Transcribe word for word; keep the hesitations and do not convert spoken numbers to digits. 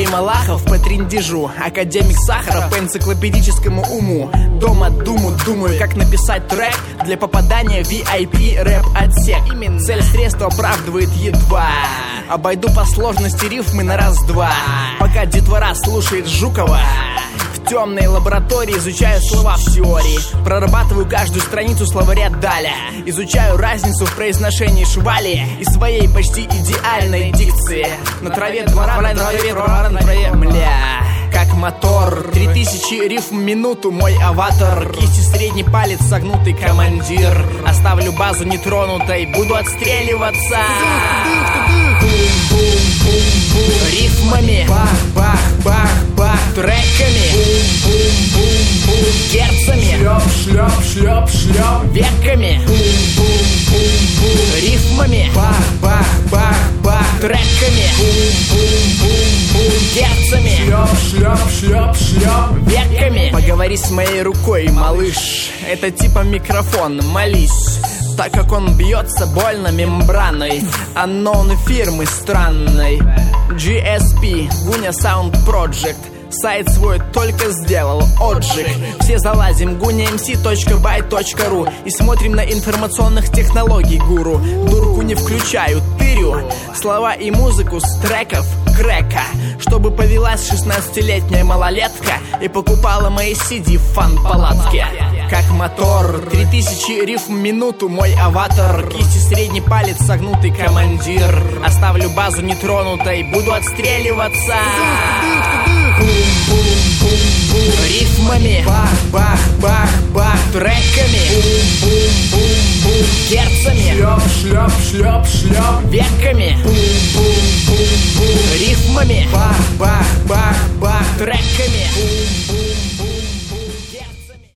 Сергей Малахов по трындежу, академик Сахаров по энциклопедическому уму. Дома думаю, думаю, как написать трек для попадания в ви ай пи рэп-отсек. Цель средства оправдывает едва. Обойду по сложности рифмы на раз-два. Пока детвора слушает Жукова, в темной лаборатории изучаю слова в теории. Прорабатываю каждую страницу словаря Даля. Изучаю разницу в произношении швали и своей почти идеальной дикции. На траве двора, на траве двора, на траве, мля. Как мотор, три тысячи рифм в минуту мой аватар. Кисти средний палец согнутый командир. Оставлю базу нетронутой, буду отстреливаться рифмами, бах-бах-бах-бах, треками, герцами, шлеп-шлеп-шлеп-шлеп, веками, рифмами, бах-бах-бах-бах, треками, герцами, шлеп-шлеп-шлеп-шлеп, веками. Поговори с моей рукой, малыш, это типа микрофон, молись. Так как он бьется больно мембраной unknown фирмы странной. джи эс пи, Гуня Sound Project. Сайт свой только сделал, отжиг. Все залазим гуня эм си точка бай точка ру и смотрим на информационных технологий гуру. Дурку не включаю, тырю слова и музыку с треков Грека, чтобы повелась шестнадцатилетняя малолетка и покупала мои си ди в фан-палатке. Как мотор, три тысячи рифм в минуту мой аватар. Кисти средний палец согнутый командир. Оставлю базу нетронутой, буду отстреливаться рифмами, бах-бах-бах-бах, треками, герцами, шлеп-шлеп-шлеп-шлеп, веками, рифмами,